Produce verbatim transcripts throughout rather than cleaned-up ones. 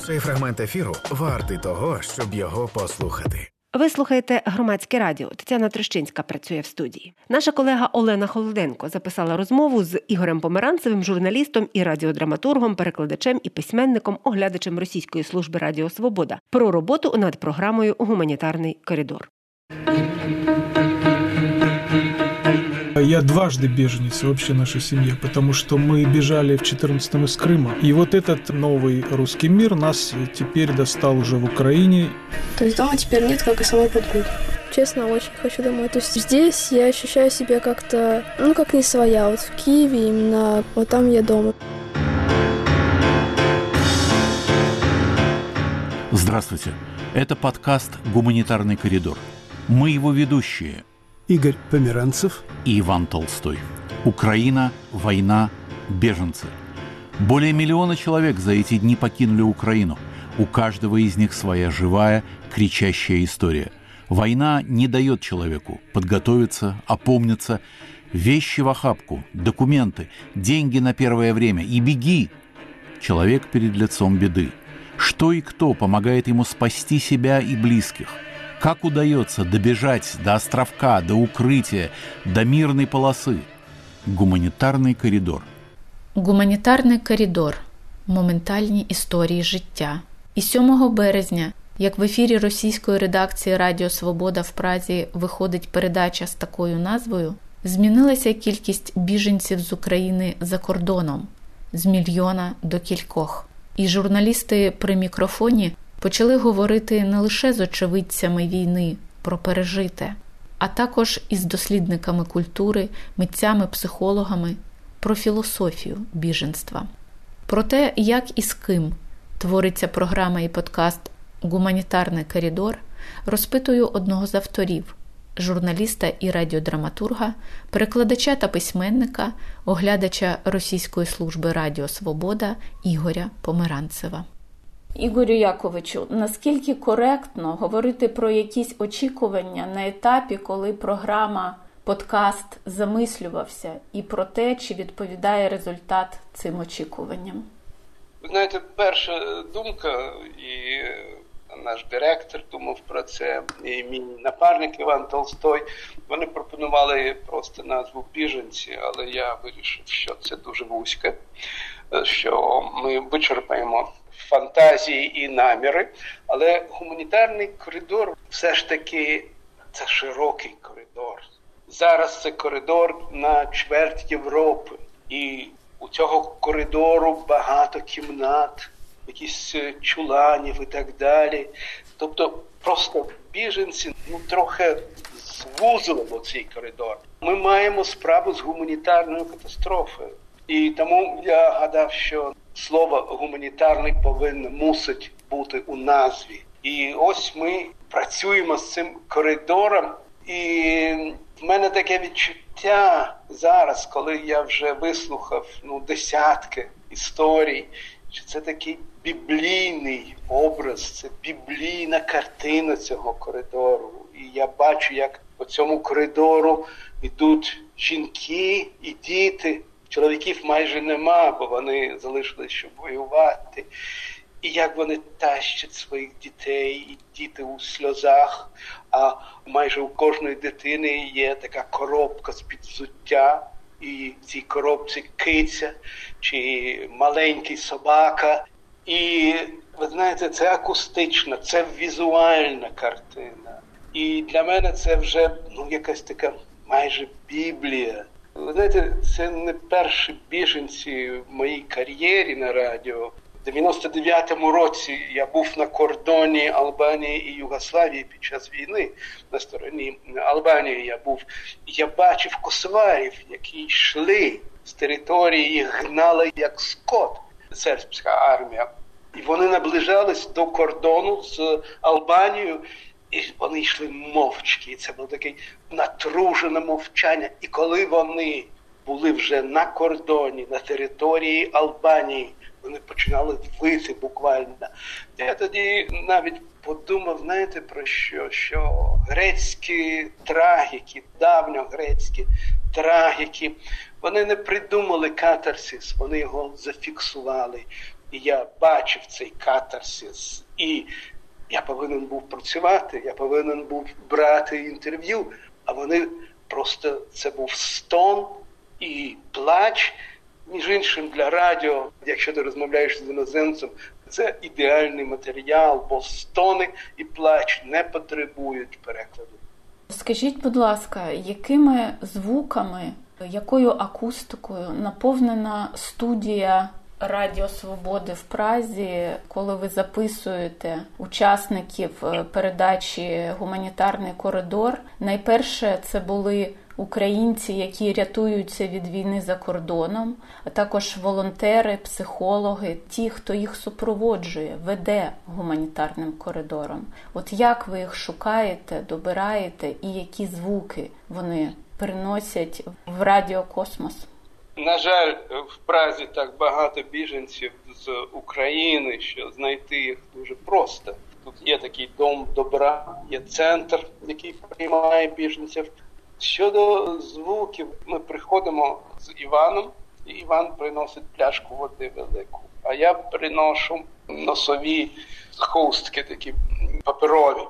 Цей фрагмент ефіру вартий того, щоб його послухати. Ви слухаєте Громадське радіо. Тетяна Трощинська працює в студії. Наша колега Олена Холоденко записала розмову з Ігорем Померанцевим, журналістом і радіодраматургом, перекладачем і письменником, оглядачем Російської служби Радіо Свобода про роботу над програмою «Гуманітарний коридор». Я дважды беженец вообще нашей семьи, потому что мы бежали в четырнадцатом из Крыма. И вот этот новый русский мир нас теперь достал уже в Украине. То есть дома теперь нет, как и самой подруги. Честно, очень хочу домой. То есть здесь я ощущаю себя как-то, ну, как не своя. Вот в Киеве именно, вот там я дома. Здравствуйте. Это подкаст «Гуманитарный коридор». Мы его ведущие. Игорь Померанцев и Иван Толстой. Украина, война, беженцы. Более миллиона человек за эти дни покинули Украину. У каждого из них своя живая, кричащая история. Война не дает человеку подготовиться, опомниться. Вещи в охапку, документы, деньги на первое время и беги. Человек перед лицом беды. Что и кто помогает ему спасти себя и близких? Как удается добежать до островка, до укрытия, до мирной полосы? Гуманітарний коридор. Гуманітарний коридор. Моментальні історії життя. І сьомого березня, як в ефірі російської редакції Радіо Свобода в Празі виходить передача з такою назвою, змінилася кількість біженців з України за кордоном з мільйона до кількох. І журналісти при мікрофоні почали говорити не лише з очевидцями війни про пережите, а також із дослідниками культури, митцями, психологами про філософію біженства. Про те, як і з ким твориться програма і подкаст «Гуманітарний коридор», розпитую одного з авторів, журналіста і радіодраматурга, перекладача та письменника, оглядача Російської служби Радіо Свобода Ігоря Померанцева. Ігорю Яковичу, наскільки коректно говорити про якісь очікування на етапі, коли програма, подкаст замислювався, і про те, чи відповідає результат цим очікуванням? Ви знаєте, перша думка, і наш директор думав про це, і мій напарник Іван Толстой, вони пропонували просто назву «Біженці», але я вирішив, що це дуже вузьке, що ми вичерпаємо фантазії і наміри, але гуманітарний коридор все ж таки це широкий коридор. Зараз це коридор на чверть Європи, і у цього коридору багато кімнат, якісь чуланів і так далі. Тобто просто біженці ну, трохи звузили цей коридор. Ми маємо справу з гуманітарною катастрофою. І тому я гадав, що слово «гуманітарний» повинно, мусить бути у назві. І ось ми працюємо з цим коридором. І в мене таке відчуття зараз, коли я вже вислухав ну, десятки історій, що це такий біблійний образ, це біблійна картина цього коридору. І я бачу, як по цьому коридору йдуть жінки і діти. Чоловіків майже нема, бо вони залишились, щоб воювати. І як вони тащать своїх дітей, і діти у сльозах, а майже у кожної дитини є така коробка з-під взуття, і в цій коробці киця чи маленький собака. І, ви знаєте, це акустична, це візуальна картина. І для мене це вже ну, якась така майже Біблія. Ви знаєте, це не перші біженці в моїй кар'єрі на радіо. В дев'яносто дев'ятому році я був на кордоні Албанії і Югославії під час війни. На стороні Албанії я був. Я бачив косоварів, які йшли з території, їх гнали як скот, сербська армія. І вони наближались до кордону з Албанією. І вони йшли мовчки, і це було таке натружене мовчання. І коли вони були вже на кордоні, на території Албанії, вони починали вити буквально. Я тоді навіть подумав, знаєте, про що? Що грецькі трагіки, давньогрецькі трагіки, вони не придумали катарсис, вони його зафіксували. І я бачив цей катарсис. І я повинен був працювати, я повинен був брати інтерв'ю, а вони просто, це був стон і плач. Між іншим, для радіо, якщо ти розмовляєш з іноземцем, це ідеальний матеріал, бо стони і плач не потребують перекладу. Скажіть, будь ласка, якими звуками, якою акустикою наповнена студія Радіо Свободи в Празі, коли ви записуєте учасників передачі «Гуманітарний коридор»? Найперше, це були українці, які рятуються від війни за кордоном, а також волонтери, психологи, ті, хто їх супроводжує, веде гуманітарним коридором. От як ви їх шукаєте, добираєте і які звуки вони приносять в радіокосмос? На жаль, в Празі так багато біженців з України, що знайти їх дуже просто. Тут є такий дом добра, є центр, який приймає біженців. Щодо звуків, ми приходимо з Іваном, і Іван приносить пляшку води велику. А я приношу носові хустки, такі паперові.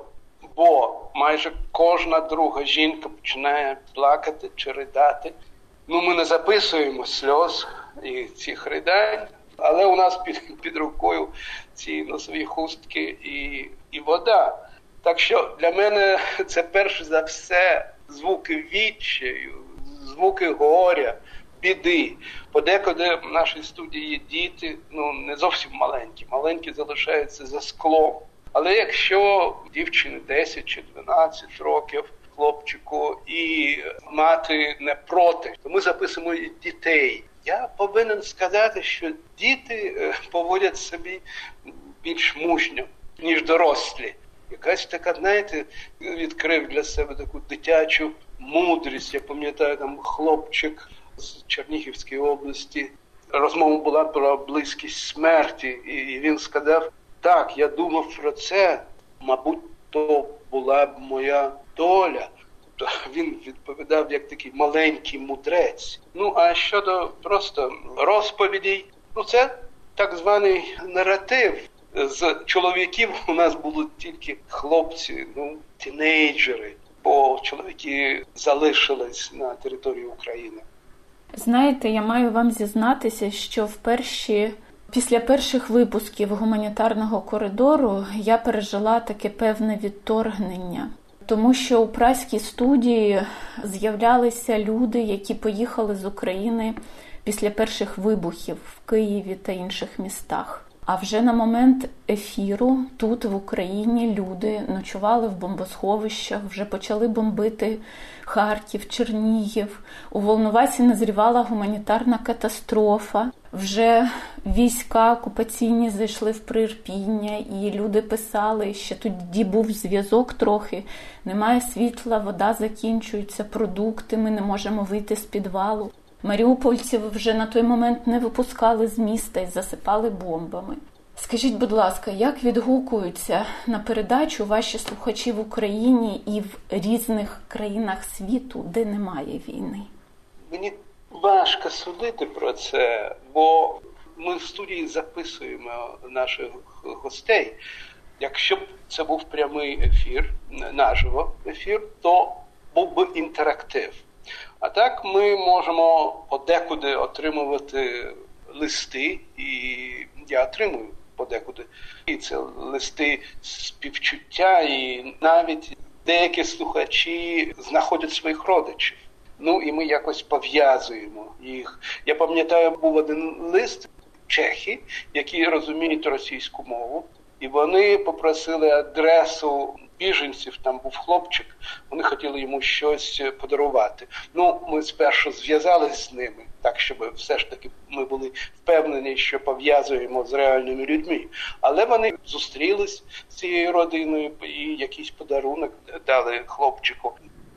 Бо майже кожна друга жінка починає плакати чи ридати. Ну, ми не записуємо сльоз і цих ридань, але у нас під, під рукою ці носові хустки і, і вода. Так що для мене це перш за все звуки відчаю, звуки горя, біди. Подекуди в нашій студії є діти, ну не зовсім маленькі, маленькі залишаються за склом. Але якщо дівчині десять чи дванадцять років, хлопчику, і мати не проти, то ми записуємо і дітей. Я повинен сказати, що діти поводять собі більш мужньо, ніж дорослі. Якась така, знаєте, відкрив для себе таку дитячу мудрість. Я пам'ятаю, там хлопчик з Чернігівської області. Розмова була про близькість смерті. І він сказав, так, я думав про це, мабуть, то була б моя доля. Тобто він відповідав як такий маленький мудрець. Ну, а щодо просто розповідей, ну це так званий наратив. З чоловіків у нас були тільки хлопці, ну, тінейджери, бо чоловіки залишились на території України. Знаєте, я маю вам зізнатися, що в перші, після перших випусків гуманітарного коридору я пережила таке певне відторгнення. Тому що у празькій студії з'являлися люди, які поїхали з України після перших вибухів в Києві та інших містах. А вже на момент ефіру тут, в Україні, люди ночували в бомбосховищах, вже почали бомбити Харків, Чернігів. У Волновасі назрівала гуманітарна катастрофа. Вже війська окупаційні зайшли в Приірпіння, і люди писали, що тоді був зв'язок трохи. Немає світла, вода закінчується, продукти, ми не можемо вийти з підвалу. Маріупольців вже на той момент не випускали з міста і засипали бомбами. Скажіть, будь ласка, як відгукуються на передачу ваші слухачі в Україні і в різних країнах світу, де немає війни? Мені важко судити про це, бо ми в студії записуємо наших гостей. Якщо б це був прямий ефір, наживо ефір, то був би інтерактив. А так ми можемо подекуди отримувати листи, і я отримую подекуди. І це листи співчуття, і навіть деякі слухачі знаходять своїх родичів. Ну і ми якось пов'язуємо їх. Я пам'ятаю, був один лист чехи, які розуміють російську мову, і вони попросили адресу біженців, там був хлопчик, вони хотіли йому щось подарувати. Ну, ми спершу зв'язались з ними, так, щоб все ж таки ми були впевнені, що пов'язуємо з реальними людьми. Але вони зустрілись з цією родиною і якийсь подарунок дали хлопчику.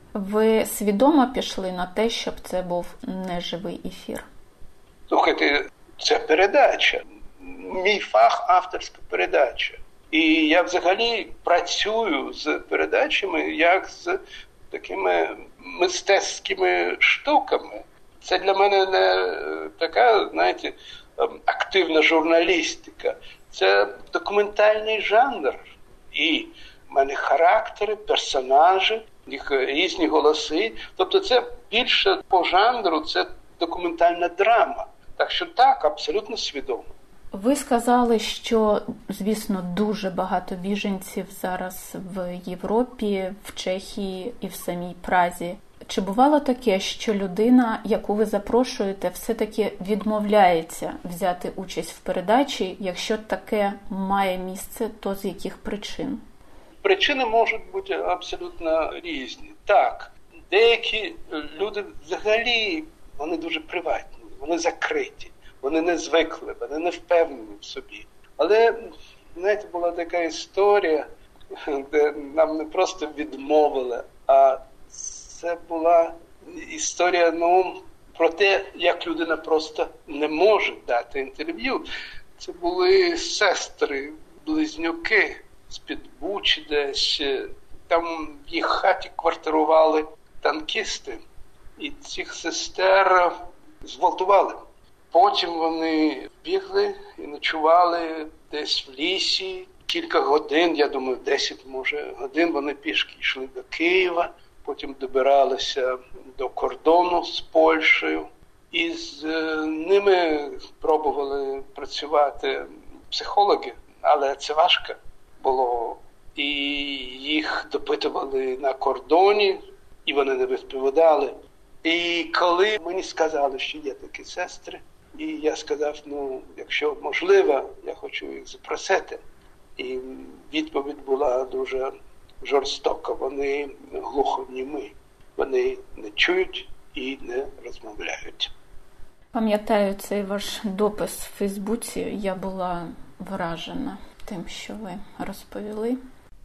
Ви свідомо пішли на те, щоб це був неживий ефір? Слухайте, це передача. Мій фах – авторська передача. І я взагалі працюю з передачами як з такими мистецькими штуками. Це для мене не така, знаєте, активна журналістика. Це документальний жанр. І в мене характери, персонажі, їх різні голоси. Тобто це більше по жанру, це документальна драма. Так що так, абсолютно свідомо. Ви сказали, що, звісно, дуже багато біженців зараз в Європі, в Чехії і в самій Празі. Чи бувало таке, що людина, яку ви запрошуєте, все-таки відмовляється взяти участь в передачі? Якщо таке має місце, то з яких причин? Причини можуть бути абсолютно різні. Так, деякі люди взагалі, вони дуже приватні, вони закриті, вони не звикли, вони не впевнені в собі. Але, знаєте, була така історія, де нам не просто відмовили, а це була історія, ну, про те, як людина просто не може дати інтерв'ю. Це були сестри, близнюки з-під Бучі десь. Там в їх хаті квартирували танкісти. І цих сестер зґвалтували. Потім вони бігли і ночували десь в лісі. Кілька годин, я думаю, десять, може, годин вони пішки йшли до Києва. Потім добиралися до кордону з Польщею. І з ними пробували працювати психологи, але це важко було. І їх допитували на кордоні, і вони не відповідали. І коли мені сказали, що є такі сестри, і я сказав, ну, якщо можливо, я хочу їх запросити. І відповідь була дуже жорстока. Вони глухонімі, вони не чують і не розмовляють. Пам'ятаю цей ваш допис в Фейсбуці. Я була вражена тим, що ви розповіли.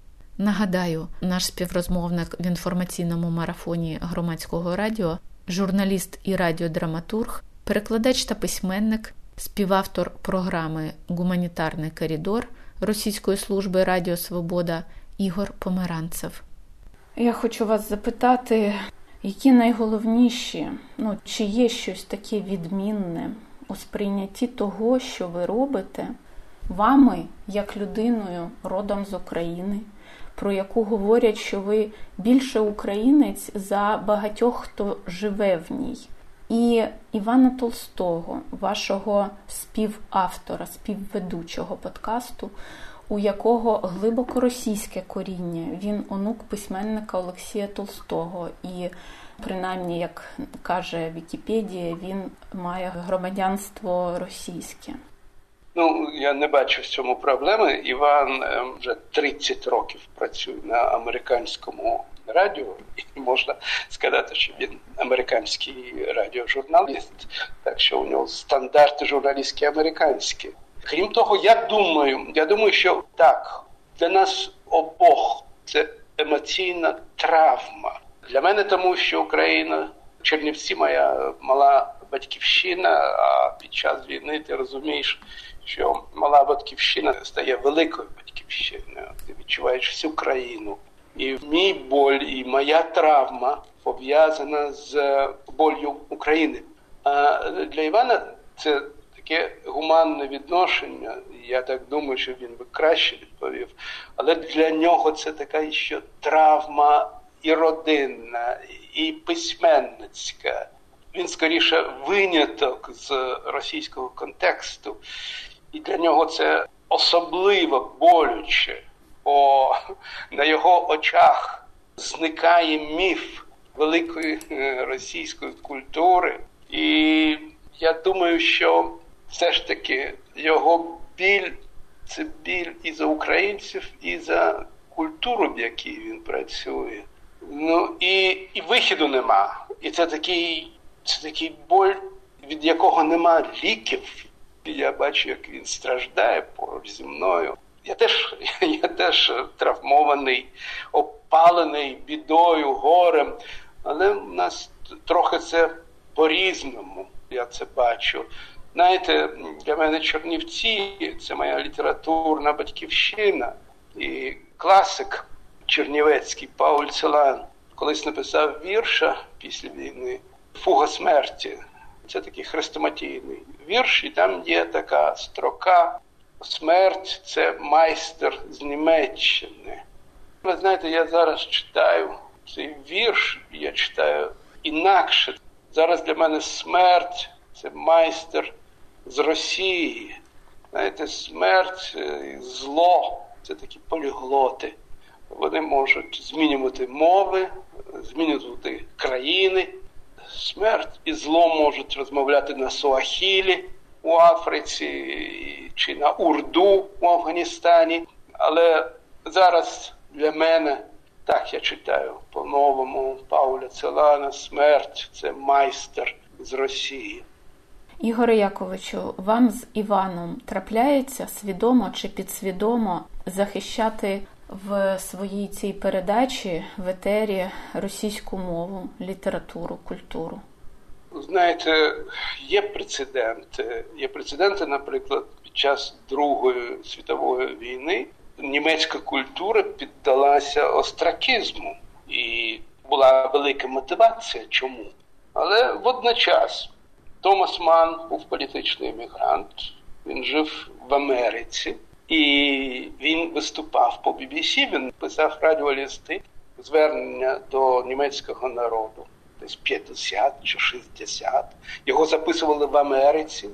Нагадаю, наш співрозмовник в інформаційному марафоні Громадського радіо, журналіст і радіодраматург, перекладач та письменник, співавтор програми «Гуманітарний коридор» Російської служби Радіо Свобода Ігор Померанцев. Я хочу вас запитати, які найголовніші, ну, чи є щось таке відмінне у сприйнятті того, що ви робите, вами, як людиною родом з України, про яку говорять, що ви більше українець за багатьох, хто живе в ній. І Івана Толстого, вашого співавтора, співведучого подкасту, у якого глибоко російське коріння. Він онук письменника Олексія Толстого. І, принаймні, як каже Вікіпедія, він має громадянство російське. Ну, я не бачу в цьому проблеми. Іван вже тридцять років працює на американському радіо, і можна сказати, що він американський радіожурналіст, так що у нього стандарти журналістські американські. Крім того, я думаю, я думаю, що так, для нас обох це емоційна травма. Для мене тому, що Україна, Чернівці моя мала батьківщина, а під час війни ти розумієш, що мала батьківщина стає великою батьківщиною. Ти відчуваєш всю країну. І мій боль, і моя травма пов'язана з болью України. А для Івана це таке гуманне відношення. Я так думаю, що він би краще відповів. Але для нього це така ще травма і родинна, і письменницька. Він скоріше виняток з російського контексту. І для нього це особливо болюче. Бо на його очах зникає міф великої російської культури. І я думаю, що все ж таки його біль – це біль і за українців, і за культуру, в якій він працює. Ну і, і виходу нема. І це такий, це такий боль, від якого нема ліків. Я бачу, як він страждає поруч зі мною. Я теж, я теж травмований, опалений бідою, горем, але в нас трохи це по-різному, я це бачу. Знаєте, для мене Чернівці – це моя літературна батьківщина. І класик чернівецький Пауль Целан колись написав вірша після війни «Фуга смерті». Це такий хрестоматійний вірш, і там є така строка «Смерть – це майстер з Німеччини». Ви знаєте, я зараз читаю цей вірш, я читаю інакше. Зараз для мене смерть – це майстер з Росії. Знаєте, смерть і зло – це такі поліглоти. Вони можуть змінювати мови, змінювати країни. Смерть і зло можуть розмовляти на суахілі у Африці чи на урду у Афганістані. Але зараз для мене, так я читаю по-новому Пауля Целана, смерть – це майстер з Росії. Ігоре Яковичу, вам з Іваном трапляється свідомо чи підсвідомо захищати в своїй цій передачі в етері російську мову, літературу, культуру? Знаєте, є прецеденти. Є прецеденти, наприклад, під час Другої світової війни німецька культура піддалася остракізму. І була велика мотивація. Чому? Але водночас Томас Манн був політичний емігрант, він жив в Америці, і він виступав по бі бі сі, він писав радіолисти, звернення до німецького народу, десь п'ятдесят чи шістдесят. Його записували в Америці,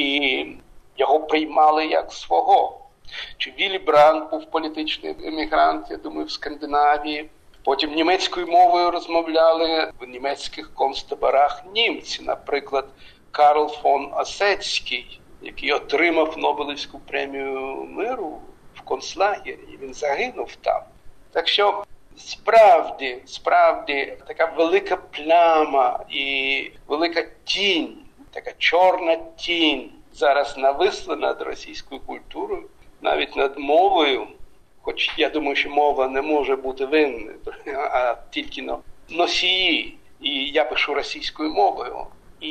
і його приймали як свого. Чи Віллі Брандт був політичний емігрант, я думаю, в Скандинавії. Потім німецькою мовою розмовляли в німецьких концтаборах німці. Наприклад, Карл фон Осетський, який отримав Нобелівську премію миру в концлагері, і він загинув там. Так що справді, справді така велика пляма і велика тінь, така чорна тінь зараз нависла над російською культурою, навіть над мовою. Хоч я думаю, що мова не може бути винною, а тільки носії. І я пишу російською мовою.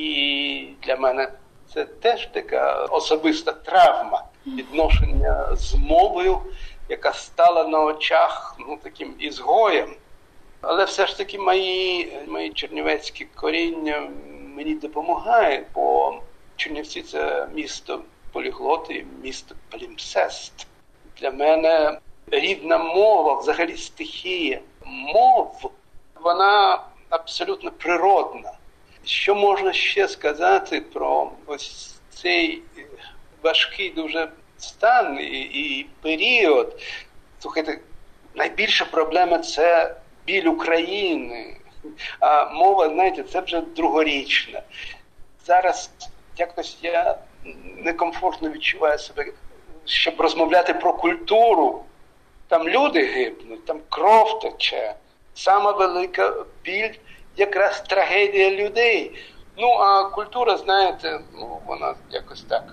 І для мене це теж така особиста травма відношення з мовою, яка стала на очах ну, таким ізгоєм. Але все ж таки мої, мої чернівецькі коріння мені допомагають, бо Чернівці – це місто поліглоти, місто палімпсест. Для мене рідна мова, взагалі стихія мов, вона абсолютно природна. Що можна ще сказати про ось цей важкий дуже стан і, і період? Слухайте, найбільша проблема – це біль України. А мова, знаєте, це вже другорічна. Зараз якось я некомфортно відчуваю себе, щоб розмовляти про культуру. Там люди гибнуть, там кров тече. Сама велика біль – якраз трагедія людей. Ну, а культура, знаєте, ну, вона якось так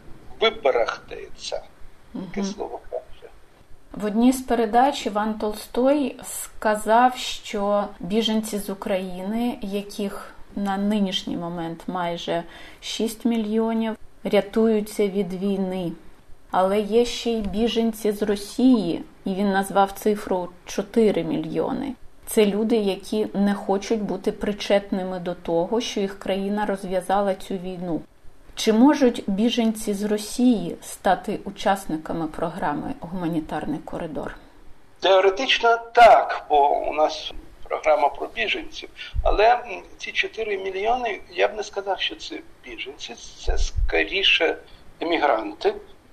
вибарахтається. Таке угу. слово каже. В одній з передач Іван Толстой сказав, що біженці з України, яких на нинішній момент майже шість мільйонів, рятуються від війни. Але є ще й біженці з Росії, і він назвав цифру чотири мільйони. Це люди, які не хочуть бути причетними до того, що їх країна розв'язала цю війну. Чи можуть біженці з Росії стати учасниками програми «Гуманітарний коридор»? Теоретично так, бо у нас програма про біженців. Але ці чотири мільйони, я б не сказав, що це біженці, це скоріше емігранти.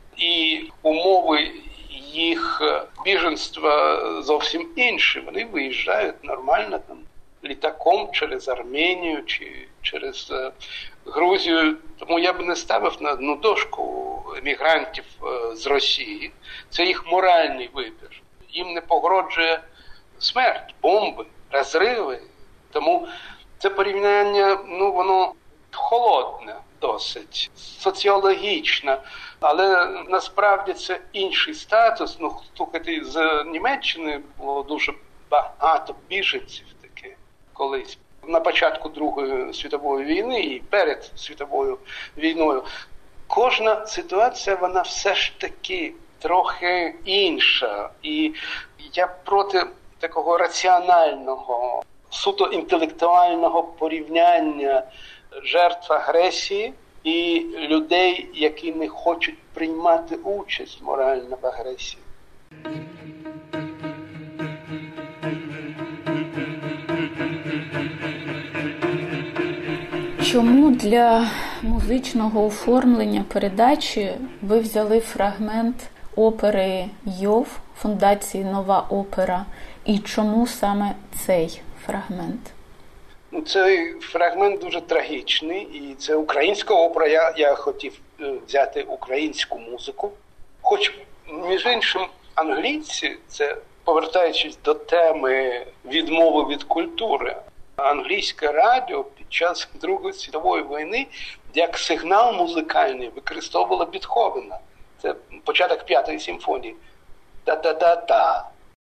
І умови їх біженства зовсім інші. Вони виїжджають нормально там літаком через Арменію чи через Грузію. Тому я б не ставив на одну дошку емігрантів з Росії. Це їх моральний вибір. Їм не погрожує смерть, бомби, розриви. Тому це порівняння, ну, воно холодне досить, соціологічне. Але насправді це інший статус. Ну, слухайте, з Німеччини було дуже багато біженців таки колись. На початку Другої світової війни і перед світовою війною. Кожна ситуація, вона все ж таки трохи інша. І я проти такого раціонального, суто інтелектуального порівняння жертв агресії і людей, які не хочуть приймати участь морально в агресії. Чому для музичного оформлення передачі ви взяли фрагмент опери «Йов» фундації «Нова опера» і чому саме цей фрагмент? Цей фрагмент дуже трагічний, і це українська опера. Я, я хотів взяти українську музику. Хоч, між іншим, англійці, це повертаючись до теми відмови від культури, англійське радіо під час Другої світової війни як сигнал музикальний використовувало Бетховена. Це початок п'ятої симфонії. Та-та-та-та.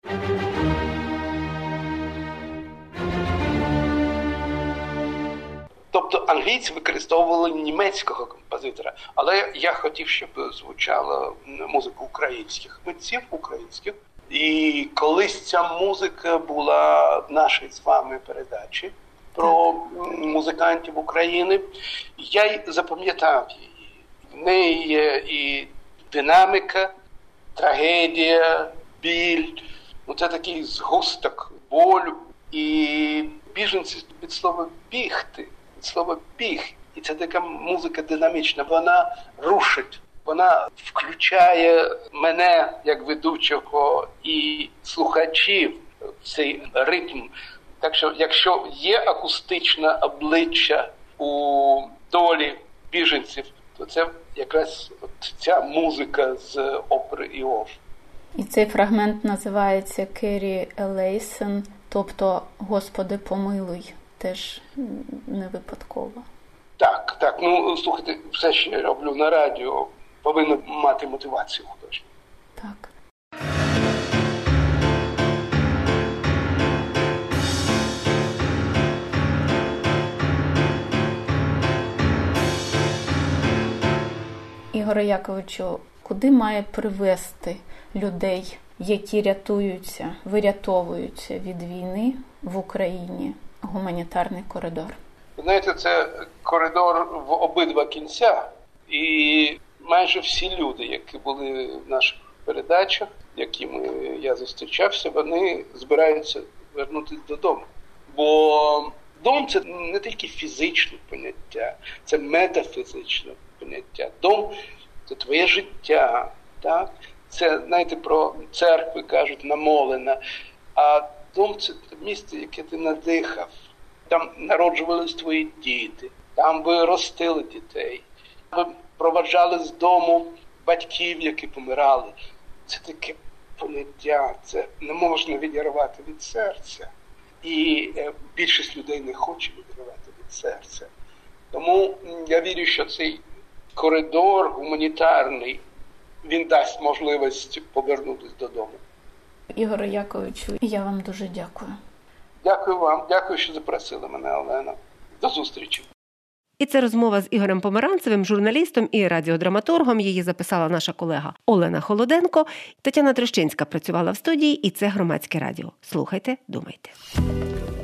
Тобто англійці використовували німецького композитора, але я хотів, щоб звучала музика українських митців, українських. І колись ця музика була в нашій з вами передачі про музикантів України, я й запам'ятав її. В неї є і динаміка, трагедія, біль. Ну, це такий згусток болю. І біженці від слова «бігти», від слова «біг». І це така музика динамічна, вона рушить. Вона включає мене, як ведучого, і слухачів в цей ритм. Так що, якщо є акустичне обличчя у долі біженців, то це якраз от ця музика з опери «Йов». І цей фрагмент називається «Керрі Елейсон», тобто «Господи, помилуй», теж не випадково. Так, так. Ну, слухайте, все, що я роблю на радіо, повинно мати мотивацію художню. Так. Ігоре Яковичу, куди має привести людей, які рятуються, вирятовуються від війни в Україні, гуманітарний коридор? Знаєте, це коридор в обидва кінця. І майже всі люди, які були в наших передачах, якими я зустрічався, вони збираються вернутися додому. Бо дом – це не тільки фізичне поняття, це метафізичне поняття. Дом – це твоє життя, так? Це, знаєте, про церкви кажуть, намолена. А дом – це місце, яке ти надихав. Там народжувались твої діти, там ви ростили дітей. Ви проваджали з дому батьків, які помирали. Це таке поняття, це не можна відірвати від серця. І більшість людей не хоче відривати від серця. Тому я вірю, що цей коридор гуманітарний, він дасть можливість повернутися додому. Ігоре Яковичу, я вам дуже дякую. Дякую вам, дякую, що запросили мене, Олена. До зустрічі. І це розмова з Ігорем Померанцевим, журналістом і радіодраматургом. Її записала наша колега Олена Холоденко. Тетяна Трещинська працювала в студії, і це Громадське радіо. Слухайте, думайте.